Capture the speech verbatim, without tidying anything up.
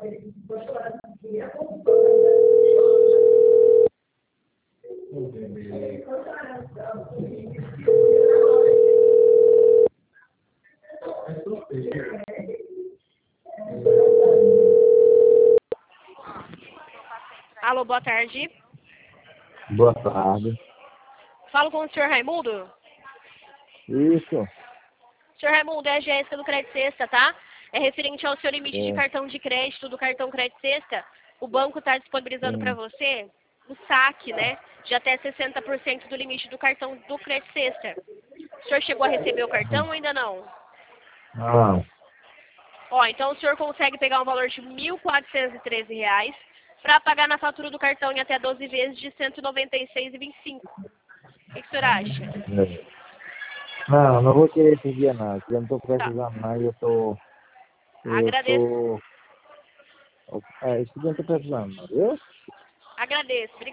Alô, boa tarde. Boa tarde. Falo com o senhor Raimundo? Isso. senhor Raimundo, é a Jéssica do Crédito Sexta, tá? É referente ao seu limite É. de cartão de crédito do cartão Crédito Sexta. O banco está disponibilizando para você o saque, né? De até sessenta por cento do limite do cartão do Crédito Sexta. O senhor chegou a receber o cartão ou ainda não? Não. Ó, então o senhor consegue pegar um valor de mil quatrocentos e treze reais para pagar na fatura do cartão em até doze vezes de cento e noventa e seis reais e vinte e cinco centavos. O que, que o senhor acha? É. Não, não vou querer esse dia não. Eu não estou Tá. precisando mais. Eu tô. Eu Agradeço. tô. É, esse dia eu não tô precisando, não, viu? Agradeço. Obrigada.